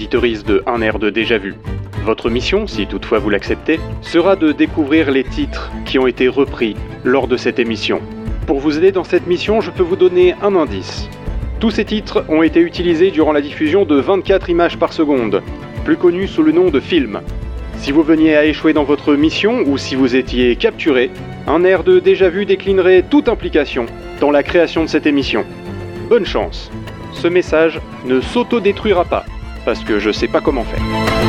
auditeuristes de Un air de déjà vu. Votre mission, si toutefois vous l'acceptez, sera de découvrir les titres qui ont été repris lors de cette émission. Pour vous aider dans cette mission, je peux vous donner un indice. Tous ces titres ont été utilisés durant la diffusion de 24 images par seconde, plus connus sous le nom de films. Si vous veniez à échouer dans votre mission ou si vous étiez capturé, Un air de déjà vu déclinerait toute implication dans la création de cette émission. Bonne chance. Ce message ne s'autodétruira pas, parce que je sais pas comment faire.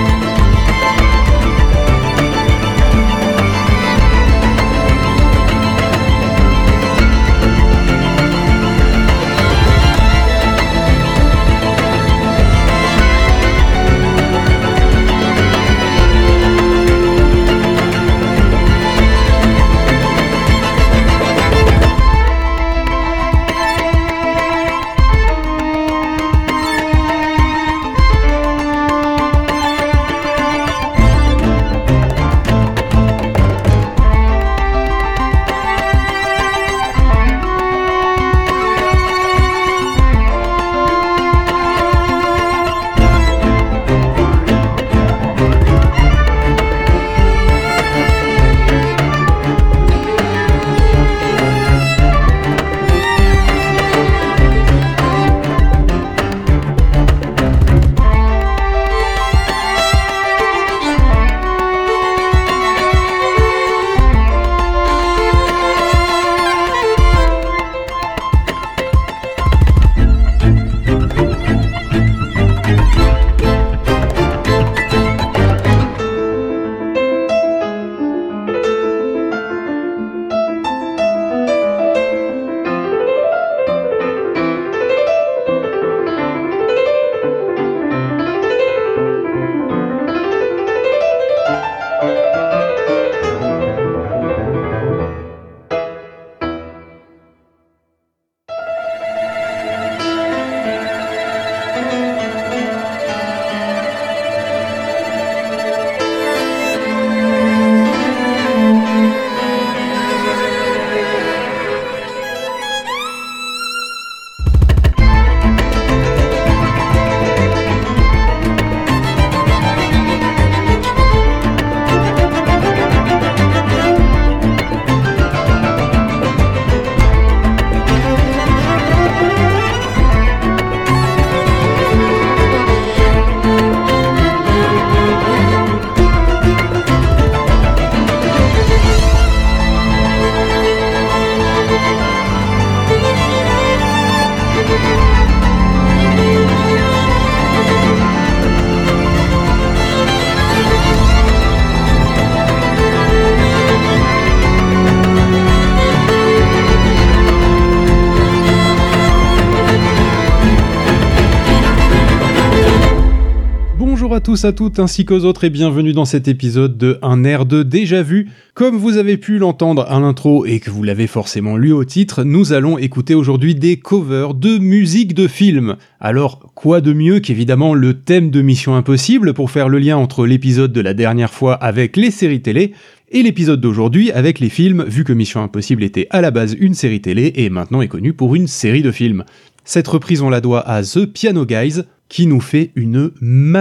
Bonjour à tous, à toutes, ainsi qu'aux autres et bienvenue dans cet épisode de Un air de déjà vu. Comme vous avez pu l'entendre à l'intro et que vous l'avez forcément lu au titre, nous allons écouter aujourd'hui des covers de musique de film. Alors, quoi de mieux qu'évidemment le thème de Mission Impossible pour faire le lien entre l'épisode de la dernière fois avec les séries télé et l'épisode d'aujourd'hui avec les films, vu que Mission Impossible était à la base une série télé et maintenant est connue pour une série de films. Cette reprise, on la doit à The Piano Guys, qui nous fait une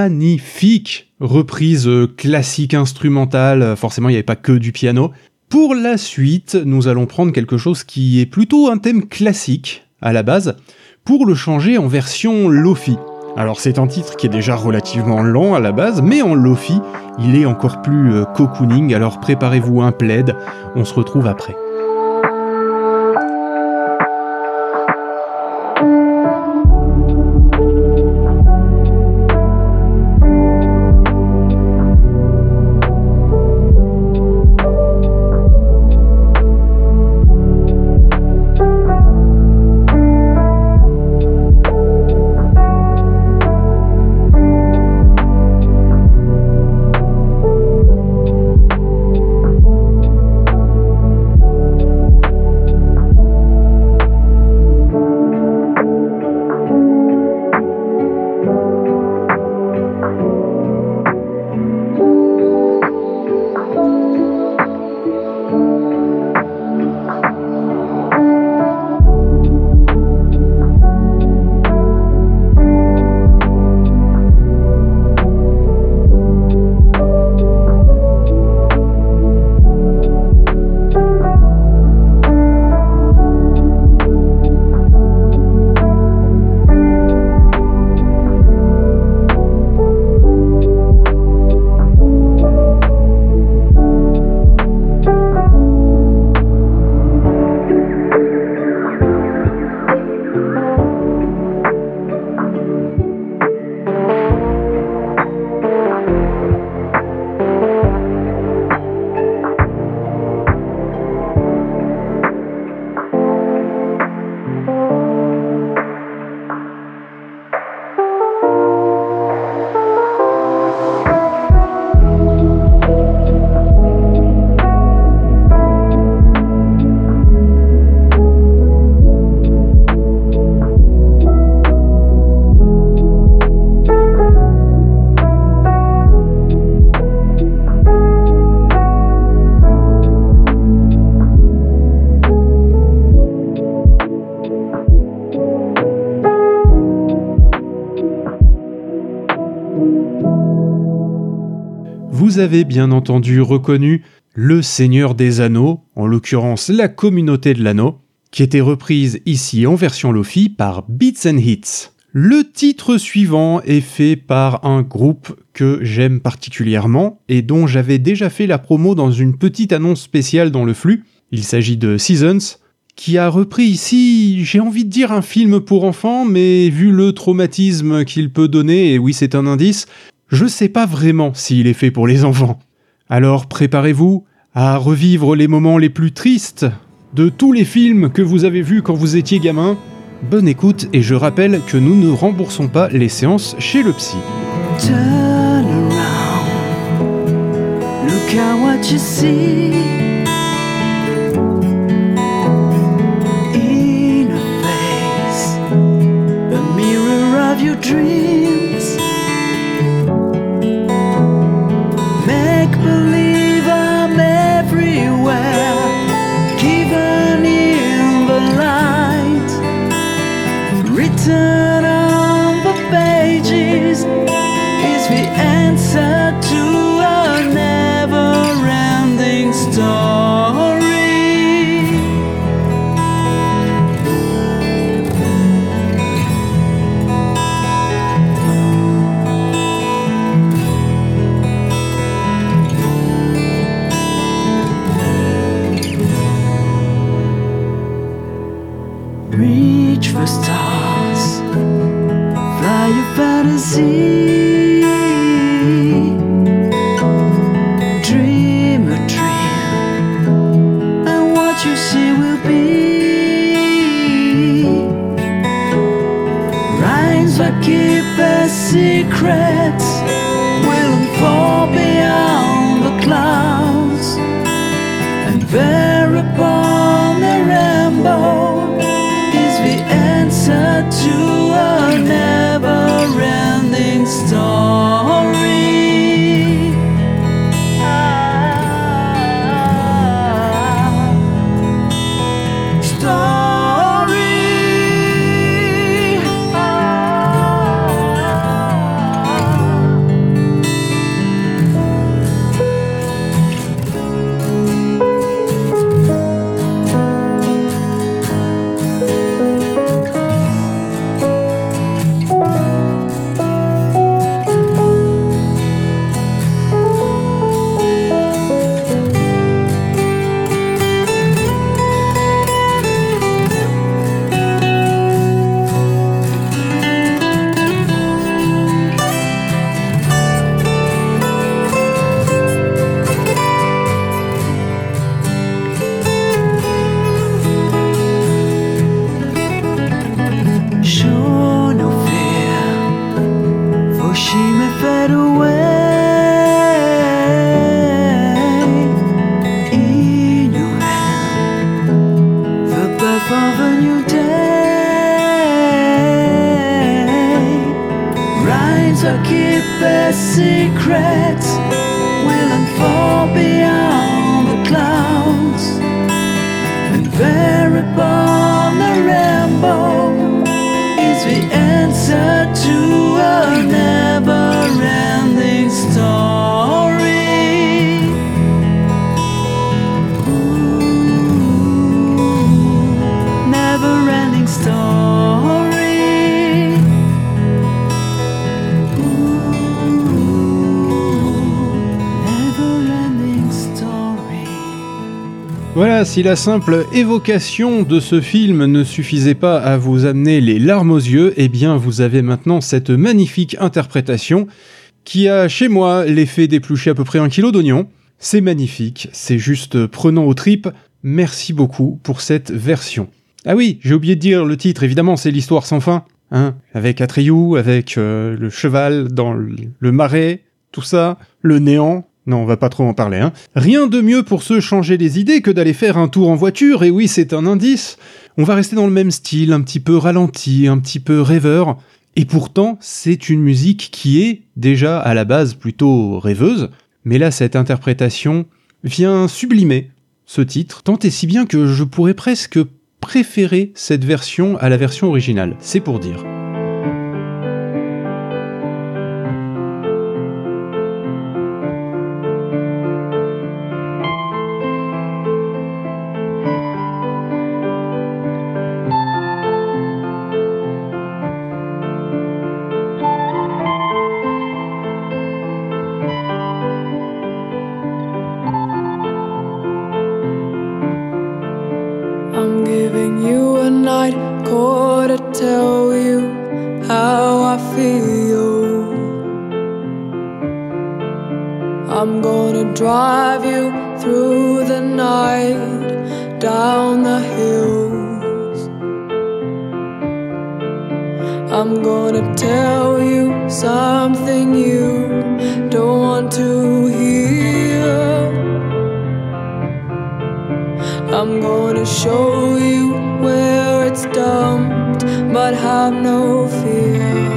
magnifique reprise classique instrumentale. Forcément, il n'y avait pas que du piano. Pour la suite, nous allons prendre quelque chose qui est plutôt un thème classique à la base, pour le changer en version Lo-Fi. Alors c'est un titre qui est déjà relativement lent à la base, mais en Lo-Fi, il est encore plus cocooning, alors préparez-vous un plaid, on se retrouve après. Vous avez bien entendu reconnu Le Seigneur des Anneaux, en l'occurrence La Communauté de l'Anneau, qui était reprise ici en version Lo-Fi par Beats and Hits. Le titre suivant est fait par un groupe que j'aime particulièrement et dont j'avais déjà fait la promo dans une petite annonce spéciale dans le flux. Il s'agit de Seasons, qui a repris ici, j'ai envie de dire un film pour enfants, mais vu le traumatisme qu'il peut donner, et oui c'est un indice, je sais pas vraiment s'il est fait pour les enfants. Alors préparez-vous à revivre les moments les plus tristes de tous les films que vous avez vus quand vous étiez gamin. Bonne écoute, et je rappelle que nous ne remboursons pas les séances chez le psy. Turn around, look at what you see. In a face, a mirror of your dreams. Make believe I'm everywhere, given in the light. Written on the pages is the answer to a never-ending story. Reach for stars, fly your fantasy, dream a dream, and what you see will be. Rhymes that keep a secret will unfold beyond the clouds, and there upon the rainbow the answer to a never-ending story. Show no fear, for she may fade away. In your hand, the birth of a new day. Rhymes that keep a secret will unfold beyond the clouds, and there upon the rainbow is the answer to a never-ending story. Ooh, never-ending story. Ooh, never-ending story. Voilà, si la simple évocation de ce film ne suffisait pas à vous amener les larmes aux yeux, eh bien vous avez maintenant cette magnifique interprétation qui a chez moi l'effet d'éplucher à peu près 1 kilo d'oignons. C'est magnifique, c'est juste prenant aux tripes. Merci beaucoup pour cette version. Ah oui, j'ai oublié de dire le titre, évidemment c'est l'histoire sans fin, hein, avec Atreyu, avec le cheval dans le marais, tout ça, le néant. Non, on va pas trop en parler, hein. Rien de mieux pour se changer les idées que d'aller faire un tour en voiture, et oui, c'est un indice. On va rester dans le même style, un petit peu ralenti, un petit peu rêveur, et pourtant, c'est une musique qui est déjà à la base plutôt rêveuse, mais là, cette interprétation vient sublimer ce titre, tant et si bien que je pourrais presque préférer cette version à la version originale, c'est pour dire. call to tell you how I feel. I'm gonna drive you through the night, down the hills. I'm gonna tell you something you don't want to hear. I'm gonna show you where it's dumped, but have no fear.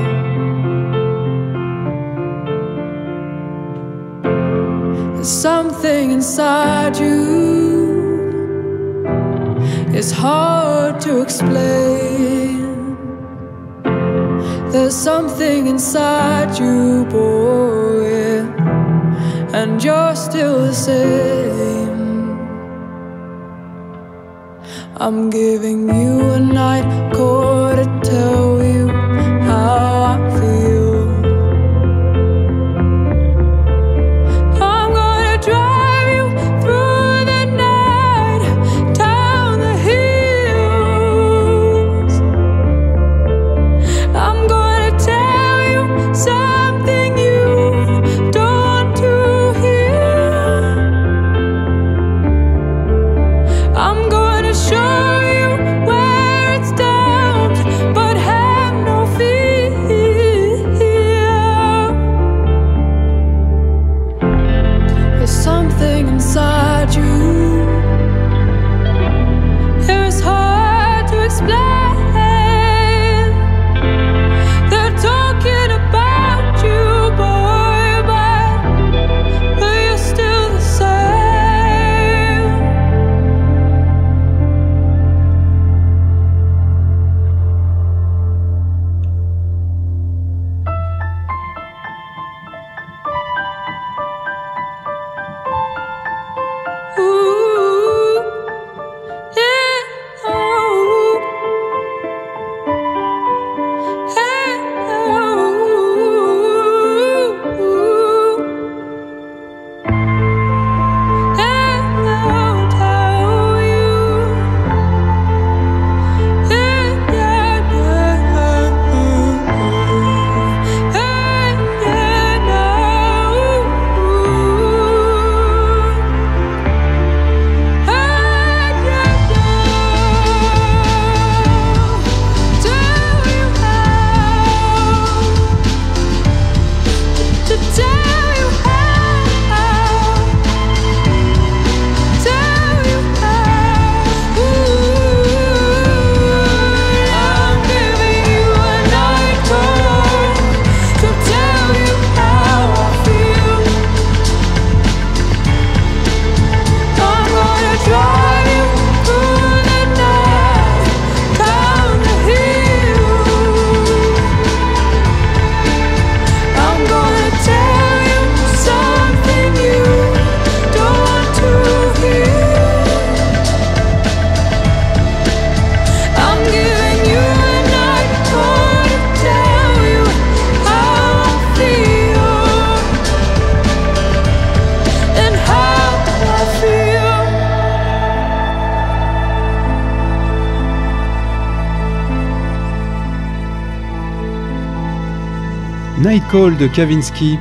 There's something inside you, it's hard to explain. There's something inside you, boy, and you're still the same. I'm giving you a night call to tell you how I feel. I'm gonna drive you through the night, down the hills. I'm gonna tell you something you don't want to hear. I'm gonna show inside you, it's hard to explain. They're talking about you, boy, but you're still the same. Night Call de Kavinsky,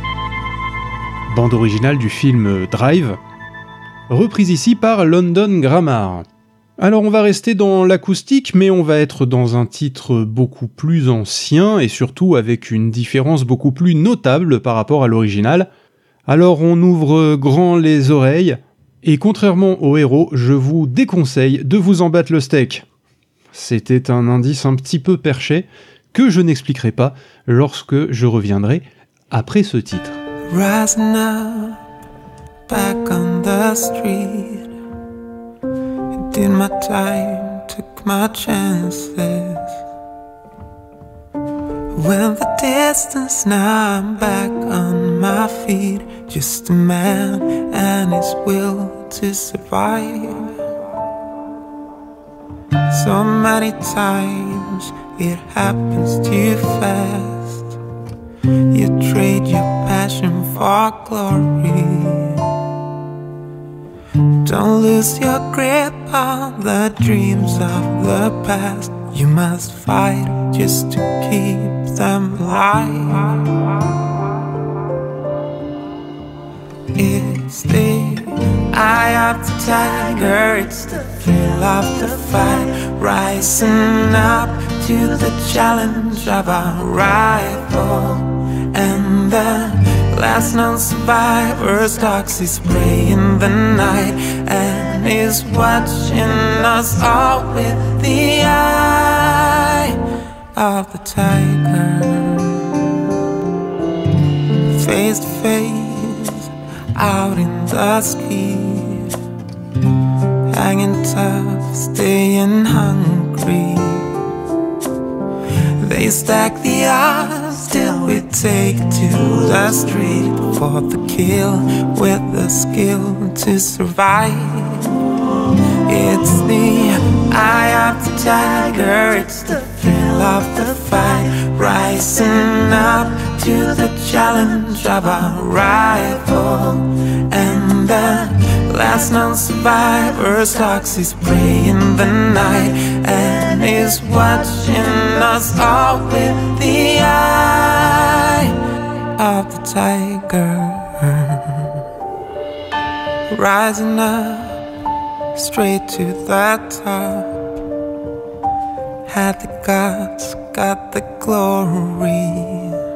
bande originale du film Drive, reprise ici par London Grammar. Alors on va rester dans l'acoustique, mais on va être dans un titre beaucoup plus ancien et surtout avec une différence beaucoup plus notable par rapport à l'original. Alors on ouvre grand les oreilles, et contrairement au héros, je vous déconseille de vous en battre le steak. C'était un indice un petit peu perché, que je n'expliquerai pas lorsque je reviendrai après ce titre. Rising up, back on the street, did my time, took my chances. Went the distance, now I'm back on my feet. Just a man and his will to survive. So many times it happens too fast. You trade your passion for glory. Don't lose your grip on the dreams of the past. You must fight just to keep them alive. It's the eye of the tiger, it's the thrill of the fight, rising up to the challenge of a rival. And the last known survivor stalks his prey in the night and is watching us all with the eye of the tiger. Face to face, out in the street, hanging tough, staying hungry. They stack the odds till we take to the street for the kill with the skill to survive. It's the eye of the tiger, it's the thrill of the fight, rising up to the challenge of a rival. And the last known survivor stalks his prey in the night and is watching us all with the eye of the tiger. Rising up straight to the top, had the guts, got the glory.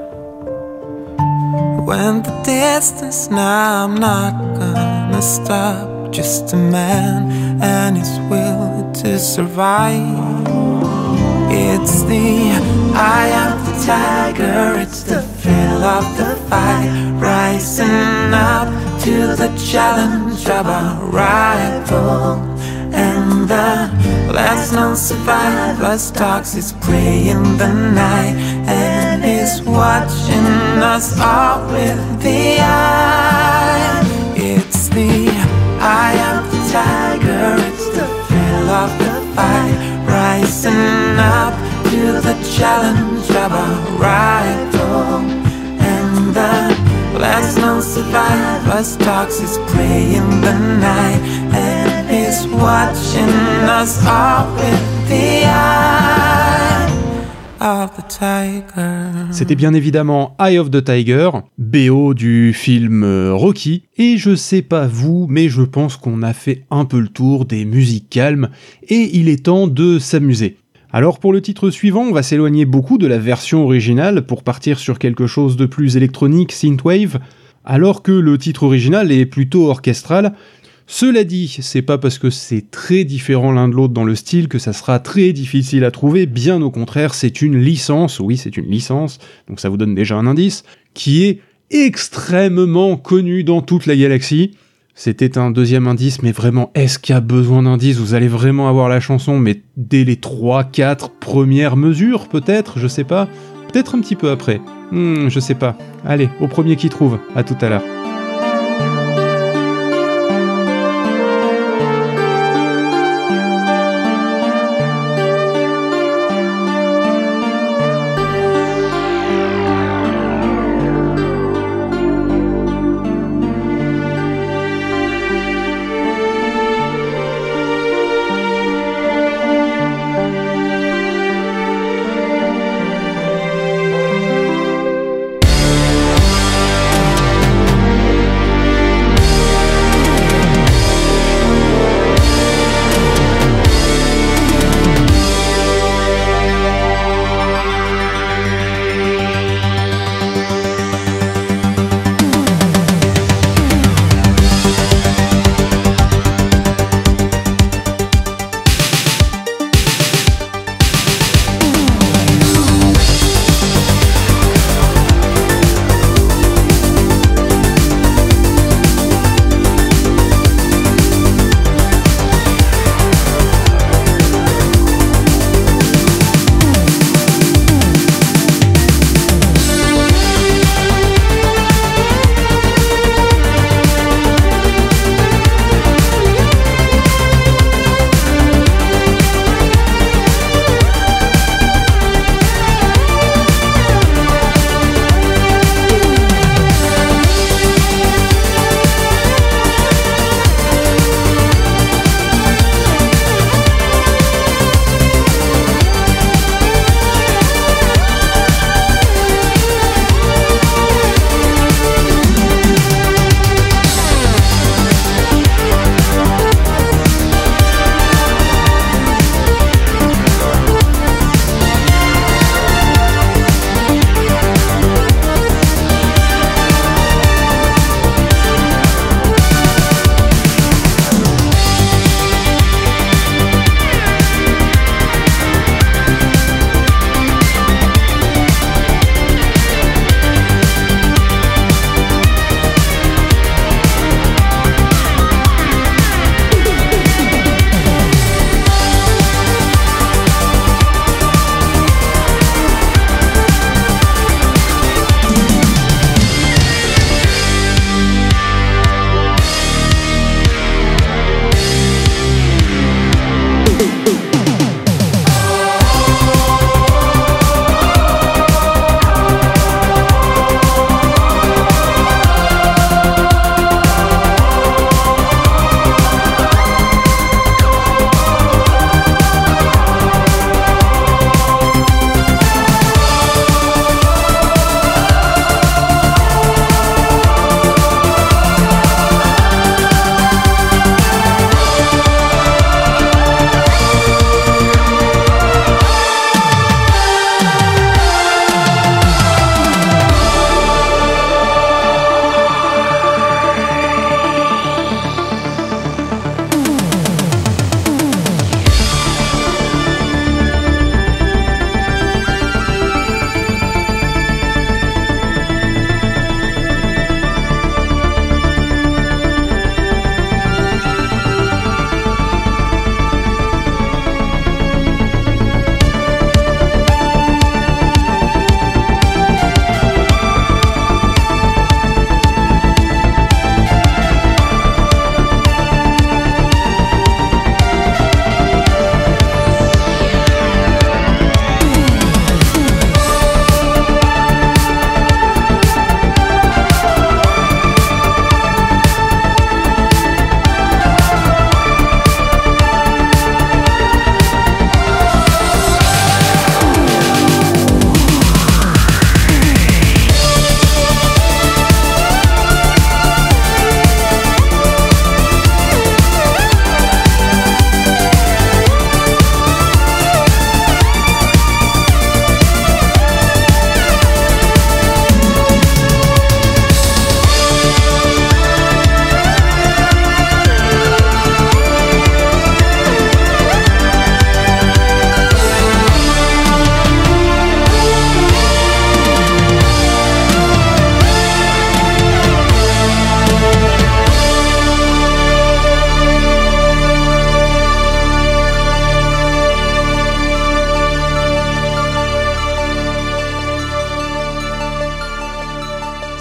Went the distance, now I'm not gonna stop. Just a man and his will to survive. It's the eye of the tiger, it's the thrill of the fight, rising up to the challenge of a rival. And the last known survivor stalks his prey in the night and is watching us all with the eye. It's the eye of the tiger, it's the thrill of the fight, rising up to the challenge of a rival. And the last known survivor stalks his prey in the night and is watching us all with the eye of the tiger. C'était bien évidemment Eye of the Tiger, BO du film Rocky, et je sais pas vous, mais je pense qu'on a fait un peu le tour des musiques calmes, et il est temps de s'amuser. Alors pour le titre suivant, on va s'éloigner beaucoup de la version originale pour partir sur quelque chose de plus électronique, synthwave, alors que le titre original est plutôt orchestral. Cela dit, c'est pas parce que c'est très différent l'un de l'autre dans le style que ça sera très difficile à trouver, bien au contraire, c'est une licence, oui c'est une licence, donc ça vous donne déjà un indice, qui est extrêmement connue dans toute la galaxie. C'était un deuxième indice, mais vraiment, est-ce qu'il y a besoin d'indices ? Vous allez vraiment avoir la chanson, mais dès les 3-4 premières mesures, peut-être, je sais pas. Peut-être un petit peu après. Je sais pas. Allez, au premier qui trouve. À tout à l'heure.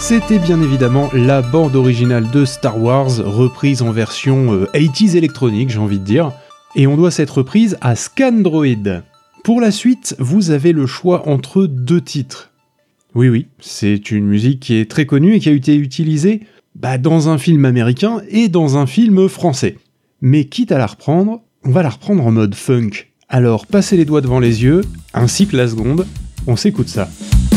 C'était bien évidemment la bande originale de Star Wars, reprise en version 80s électronique, j'ai envie de dire. Et on doit cette reprise à Scandroid. Pour la suite, vous avez le choix entre 2 titres. Oui, c'est une musique qui est très connue et qui a été utilisée dans un film américain et dans un film français. Mais quitte à la reprendre, on va la reprendre en mode funk. Alors passez les doigts devant les yeux, ainsi que la seconde, on s'écoute ça.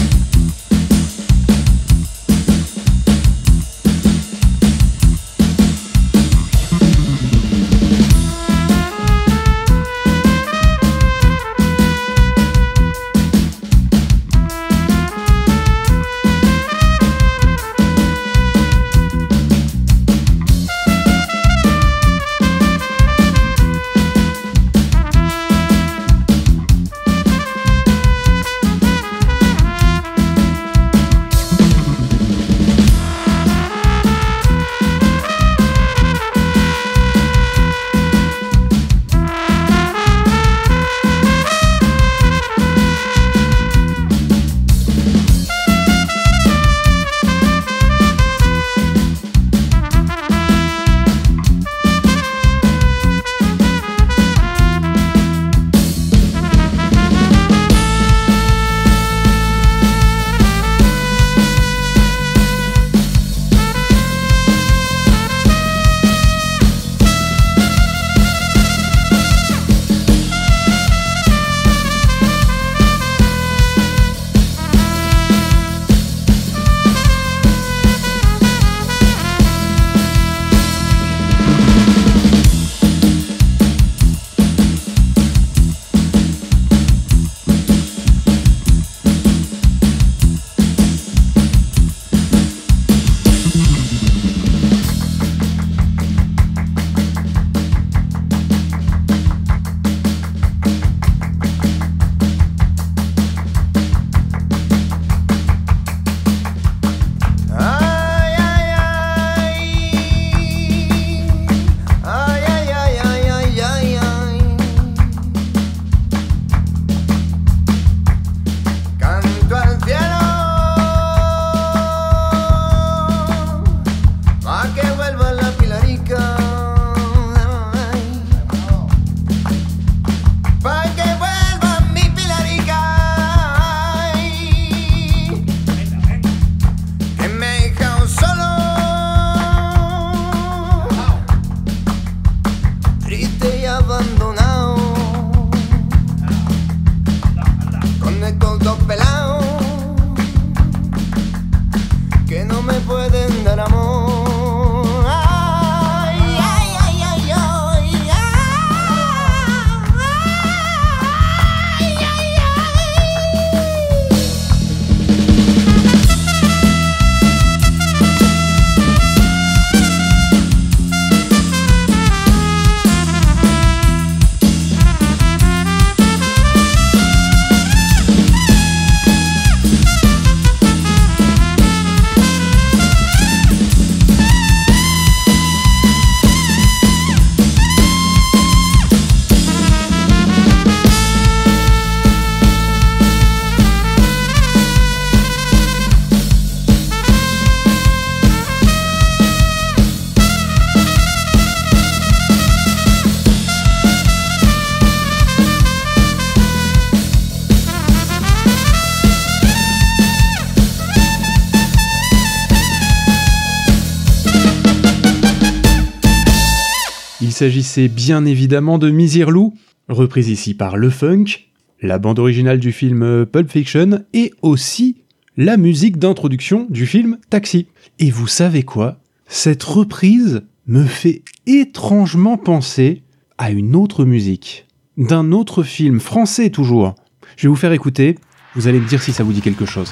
Il s'agissait bien évidemment de Misirlou, reprise ici par Le Funk, la bande originale du film Pulp Fiction et aussi la musique d'introduction du film Taxi. Et vous savez quoi ? Cette reprise me fait étrangement penser à une autre musique, d'un autre film, français toujours. Je vais vous faire écouter, vous allez me dire si ça vous dit quelque chose.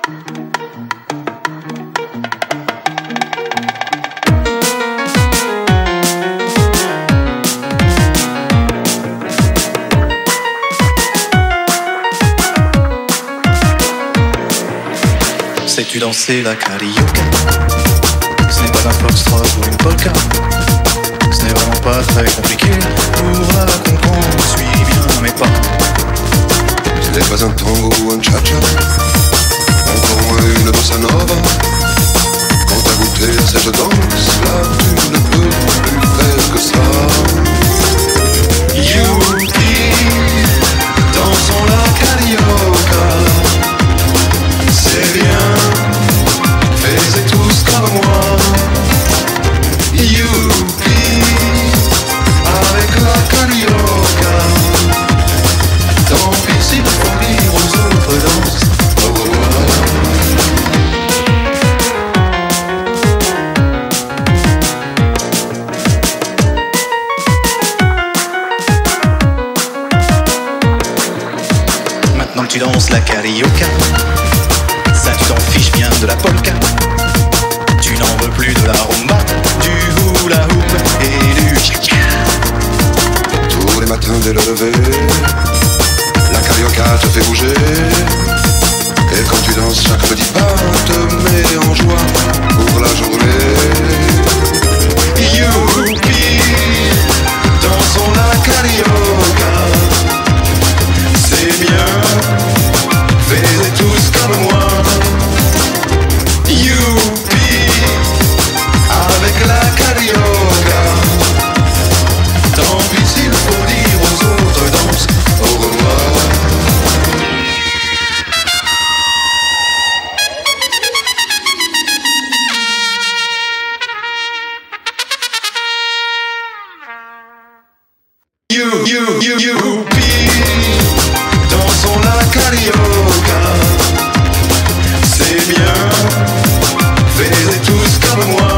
Sais-tu danser la carioca? Ce n'est pas un foxtrot ou une polka. Ce n'est vraiment pas très compliqué. Pour la comprendre, suis bien mes pas. Ce n'est pas un tango ou un cha-cha, encore moins une bossa nova. Quand t'as goûté à cette danse-là, tu ne peux plus faire que ça. Youpi, dansons la carioca. C'est bien, faites tous comme moi. Youpi, avec la carioca. Tant pis s'il faut dire aux autres danses au revoir. Maintenant que tu danses la carioca, ça tu t'en fiches bien de la polka. Tu n'en veux plus de la rumba, du hula hoop et du cha-cha. Tous les matins dès le lever, la carioca te fait bouger. Et quand tu danses, chaque petit pas te met en joie pour la journée. Youpi, dansons la carioca. C'est bien, faites tous comme moi. Youpi, avec la carioca. Tant pis s'il faut dire aux autres danses au revoir. Youpi, dansons la carioca. C'est bien, faites tous comme moi.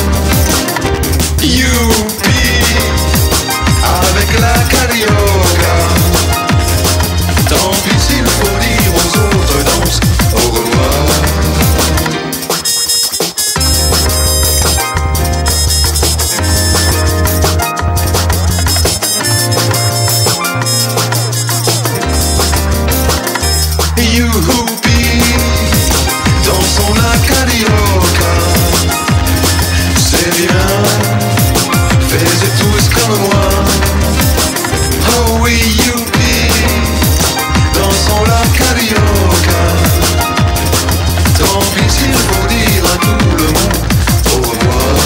Youpi, avec la carioca. Tant pis s'il faut dire aux autres danses au revoir. Youpi, dansons la carioca. C'est bien, faites tous comme moi. Oh oui, youpi, dansons la carioca. Tant pis s'il faut dire à tout le monde au revoir.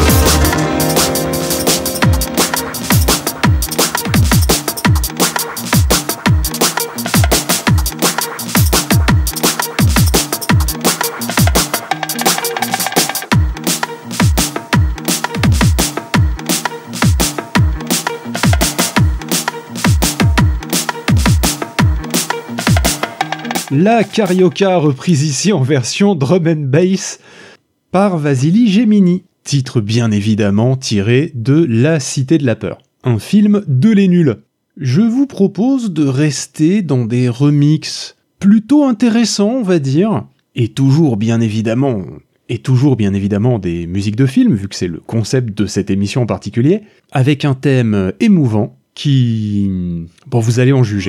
La carioca reprise ici en version drum and bass par Vasily Gemini, titre bien évidemment tiré de La Cité de la Peur, un film de Les Nuls. Je vous propose de rester dans des remixes plutôt intéressants, on va dire, et toujours bien évidemment des musiques de films, vu que c'est le concept de cette émission en particulier, avec un thème émouvant qui... Bon, vous allez en juger.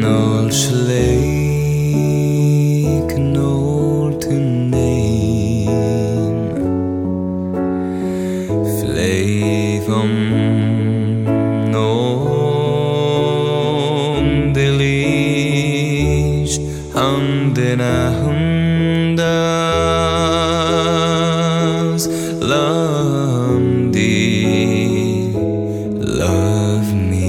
old lake, an old name, flavum nom delige, handena hundas, lamdi, love me.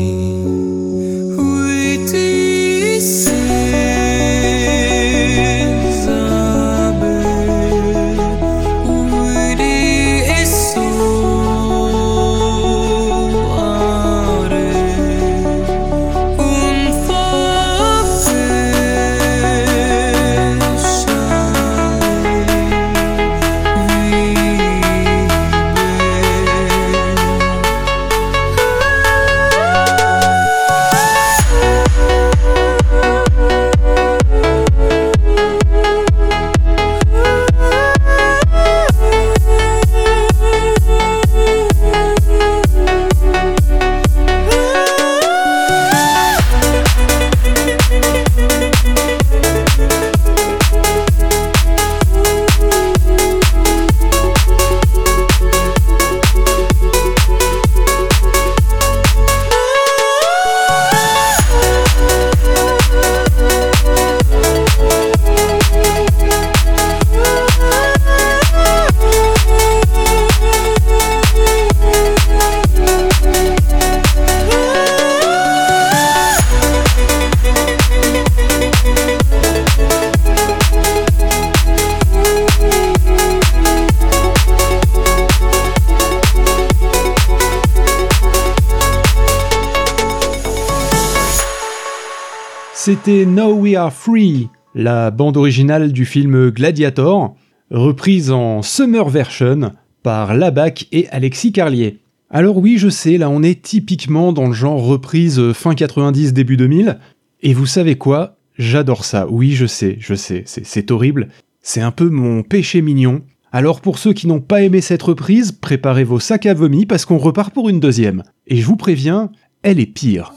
C'était Now We Are Free, la bande originale du film Gladiator, reprise en summer version par Labac et Alexis Carlier. Alors oui, je sais, là on est typiquement dans le genre reprise fin 90, début 2000, et vous savez quoi ? J'adore ça, oui je sais, c'est horrible, c'est un peu mon péché mignon. Alors pour ceux qui n'ont pas aimé cette reprise, préparez vos sacs à vomi parce qu'on repart pour une deuxième. Et je vous préviens, elle est pire.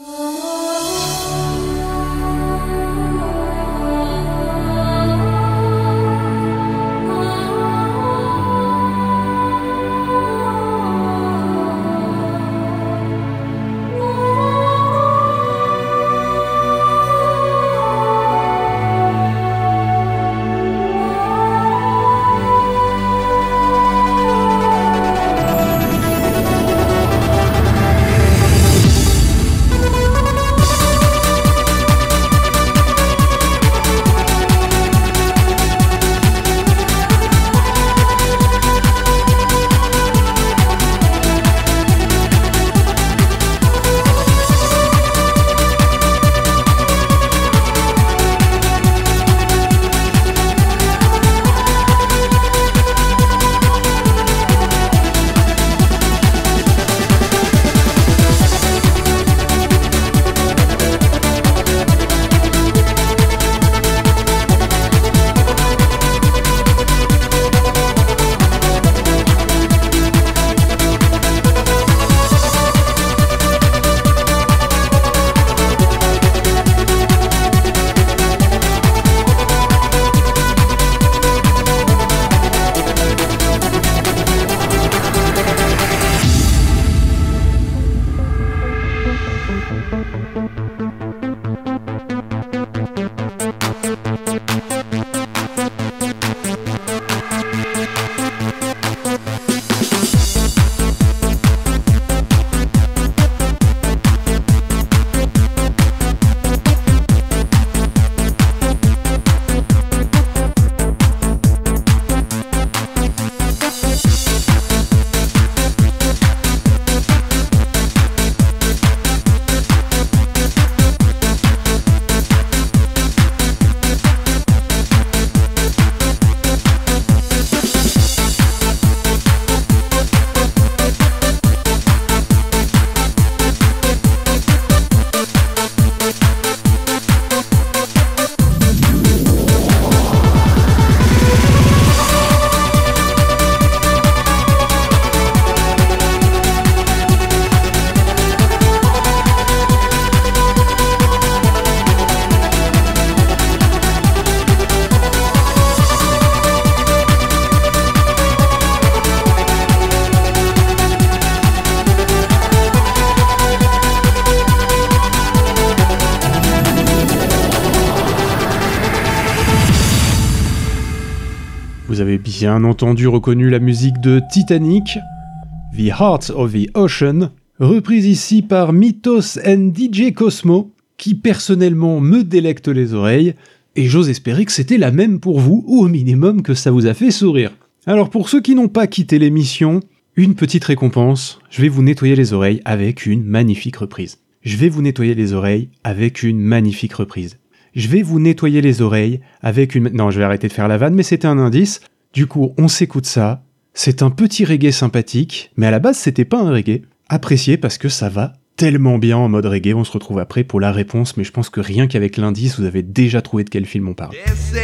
vous avez bien entendu reconnu la musique de Titanic, The Heart of the Ocean, reprise ici par Mythos and DJ Cosmo, qui personnellement me délecte les oreilles, et j'ose espérer que c'était la même pour vous, ou au minimum que ça vous a fait sourire. Alors pour ceux qui n'ont pas quitté l'émission, une petite récompense, je vais vous nettoyer les oreilles avec une magnifique reprise. Je vais vous nettoyer les oreilles avec une magnifique reprise. Je vais vous nettoyer les oreilles avec une... Non, je vais arrêter de faire la vanne, mais c'était un indice. Du coup, on s'écoute ça. C'est un petit reggae sympathique, mais à la base, c'était pas un reggae. Apprécié parce que ça va tellement bien en mode reggae. On se retrouve après pour la réponse, mais je pense que rien qu'avec l'indice, vous avez déjà trouvé de quel film on parle.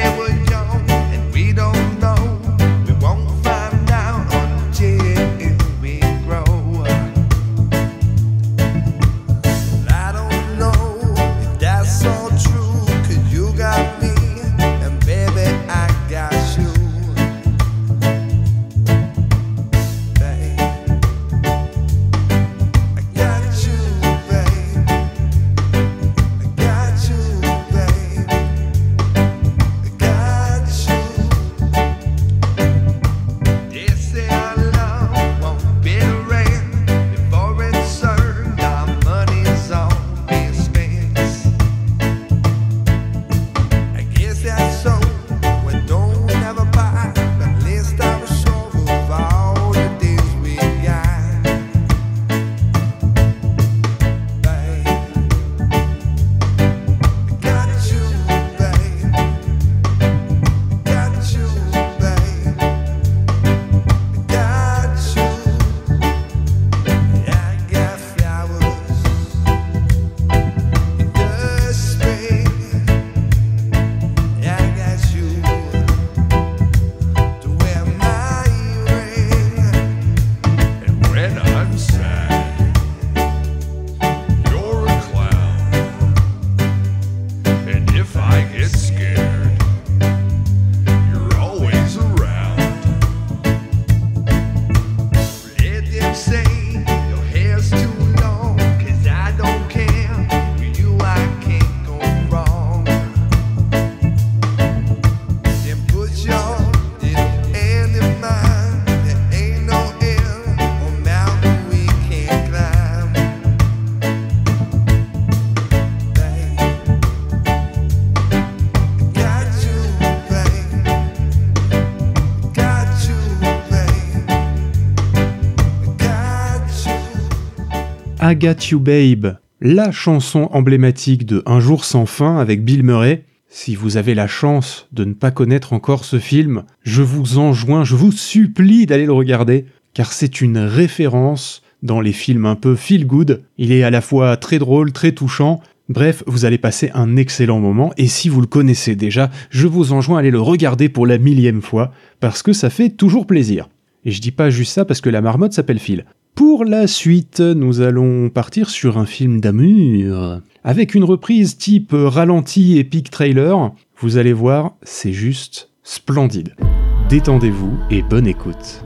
I Got You Babe, la chanson emblématique de Un jour sans fin avec Bill Murray. Si vous avez la chance de ne pas connaître encore ce film, je vous enjoins, je vous supplie d'aller le regarder, car c'est une référence dans les films un peu feel good. Il est à la fois très drôle, très touchant. Bref, vous allez passer un excellent moment, et si vous le connaissez déjà, je vous enjoins à aller le regarder pour la 1000e fois, parce que ça fait toujours plaisir. Et je dis pas juste ça parce que la marmotte s'appelle Phil. Pour la suite, nous allons partir sur un film d'amour, avec une reprise type ralenti épique trailer. Vous allez voir, c'est juste splendide. Détendez-vous et bonne écoute.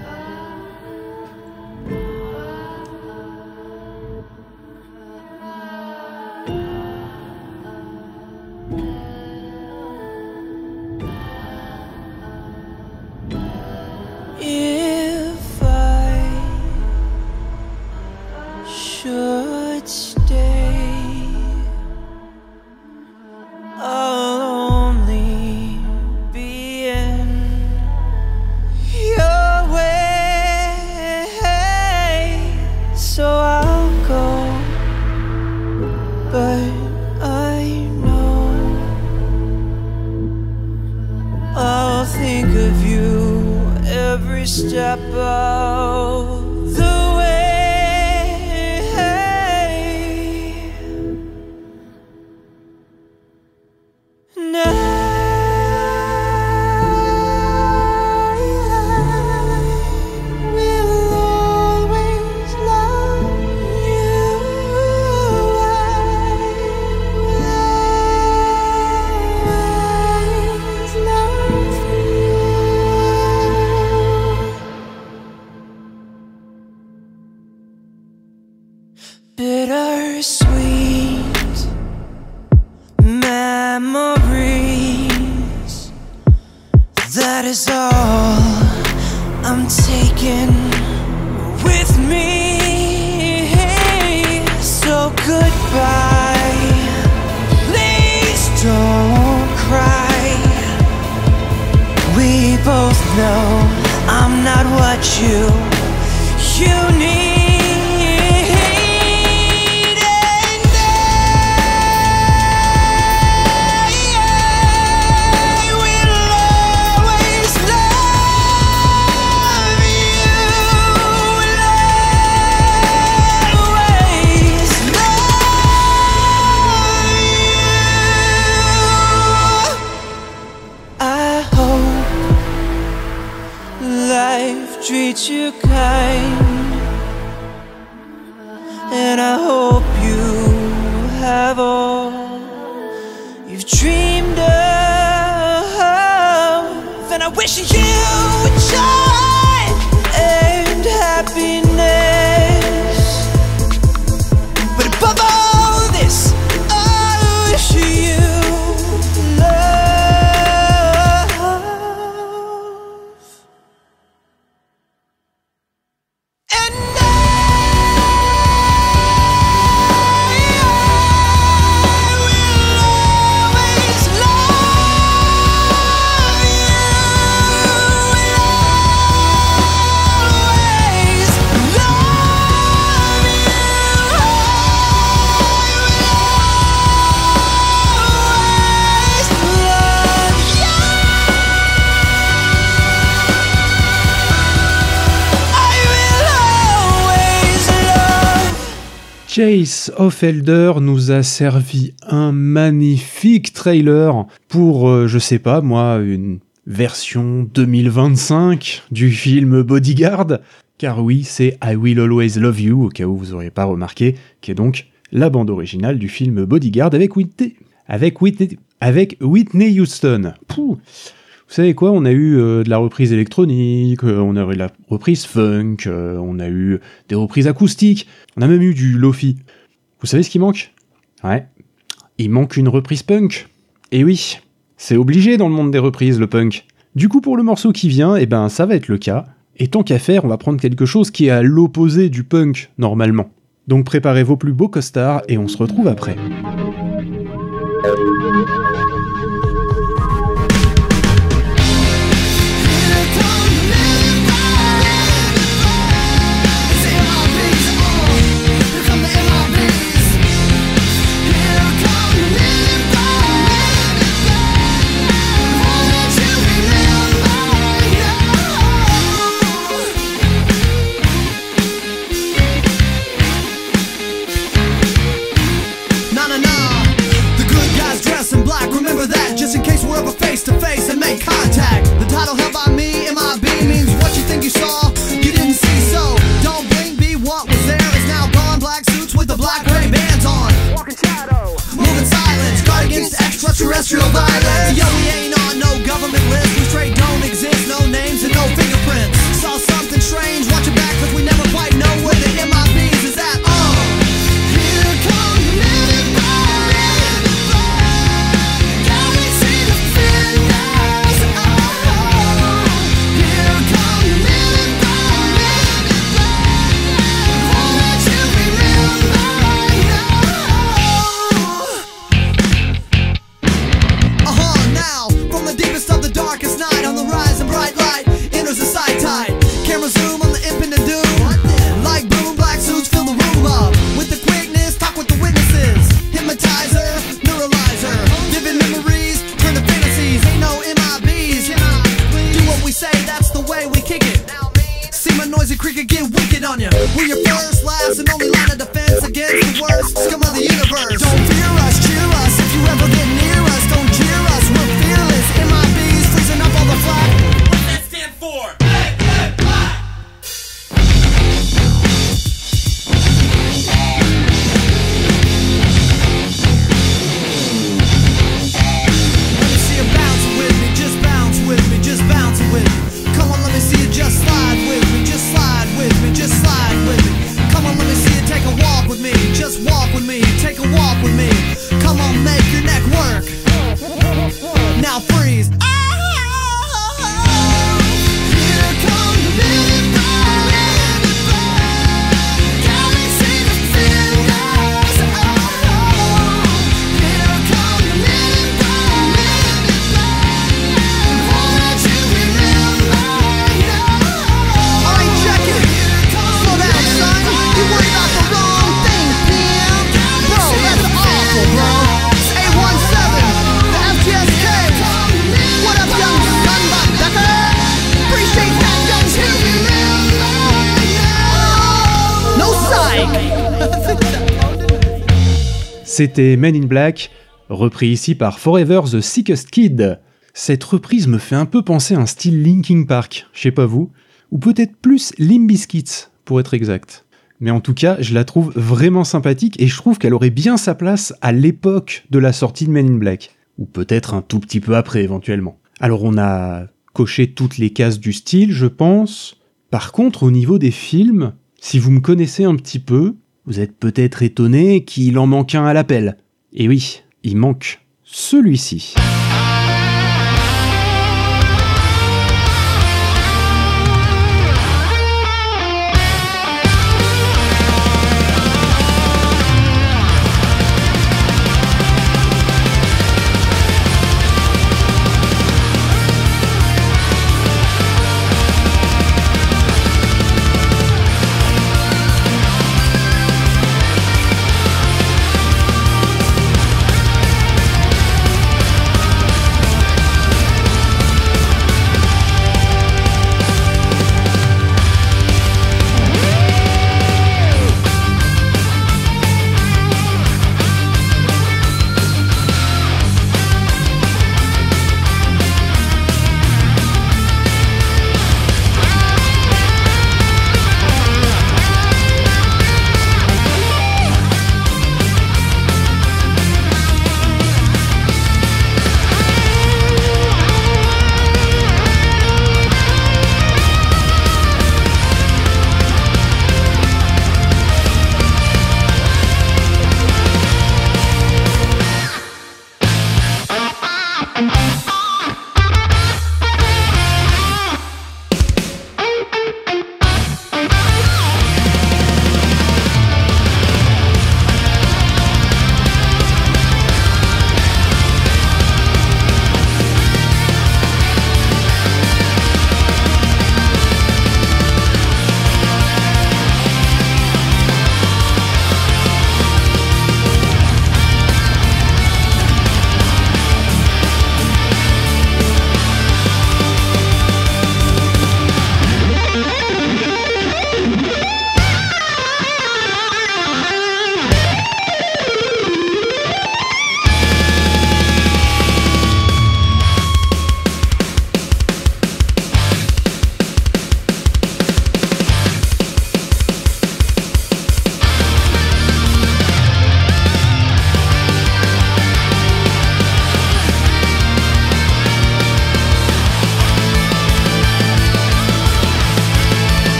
Should stay, I'll only be in your way, so I'll go, but I know I'll think of you every step of the way. is all I'm taking with me. So goodbye, please don't cry. We both know I'm not what you need. Treat you kind, and I hope you have all you've dreamed of, and I wish you joy and happiness, but above all this, I wish you Chase of Elder nous a servi un magnifique trailer pour, je sais pas moi, une version 2025 du film Bodyguard, car oui, c'est I Will Always Love You, au cas où vous auriez pas remarqué, qui est donc la bande originale du film Bodyguard avec Whitney Houston. Pouh. Vous savez quoi, on a eu de la reprise électronique, on a eu de la reprise funk, on a eu des reprises acoustiques, on a même eu du lofi. Vous savez ce qui manque ? Ouais, il manque une reprise punk. Et oui, c'est obligé dans le monde des reprises, le punk. Du coup, pour le morceau qui vient, ça va être le cas. Et tant qu'à faire, on va prendre quelque chose qui est à l'opposé du punk, normalement. Donc préparez vos plus beaux costards et on se retrouve après. Extraterrestrial violence. Yo, we ain't on no government list. We straight don't exist. No names and no fingerprints. Saw something strange. Watch it back, cause we never quite know where the MIBs is at. Here come can we see the fingers? Here come won't you remember? Now C'était Men in Black, repris ici par Forever the Sickest Kid. Cette reprise me fait un peu penser à un style Linkin Park, je sais pas vous, ou peut-être plus Limp Bizkit, pour être exact. Mais en tout cas, je la trouve vraiment sympathique et je trouve qu'elle aurait bien sa place à l'époque de la sortie de Men in Black. Ou peut-être un tout petit peu après, éventuellement. Alors on a coché toutes les cases du style, je pense. Par contre, au niveau des films, si vous me connaissez un petit peu, vous êtes peut-être étonné qu'il en manque un à l'appel. Et oui, il manque celui-ci.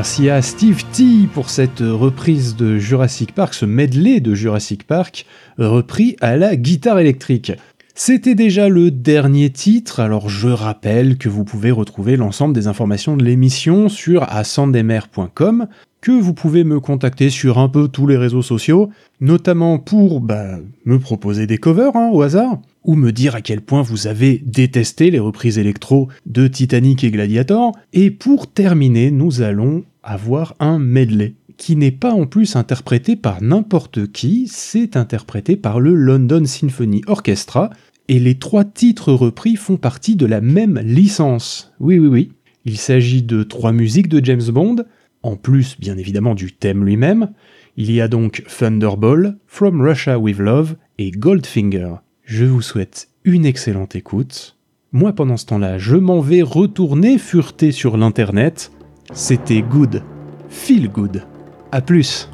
merci à Steve T pour cette reprise de Jurassic Park, ce medley de Jurassic Park, repris à la guitare électrique. C'était déjà le dernier titre, alors je rappelle que vous pouvez retrouver l'ensemble des informations de l'émission sur ascendemer.com, que vous pouvez me contacter sur un peu tous les réseaux sociaux, notamment pour me proposer des covers au hasard, ou me dire à quel point vous avez détesté les reprises électro de Titanic et Gladiator, et pour terminer, nous allons avoir un medley, qui n'est pas en plus interprété par n'importe qui, c'est interprété par le London Symphony Orchestra, et les 3 titres repris font partie de la même licence. Oui. Il s'agit de 3 musiques de James Bond, en plus bien évidemment du thème lui-même. Il y a donc Thunderball, From Russia with Love et Goldfinger. Je vous souhaite une excellente écoute. Moi pendant ce temps-là, je m'en vais retourner fureter sur l'internet. C'était good. Feel good. A plus.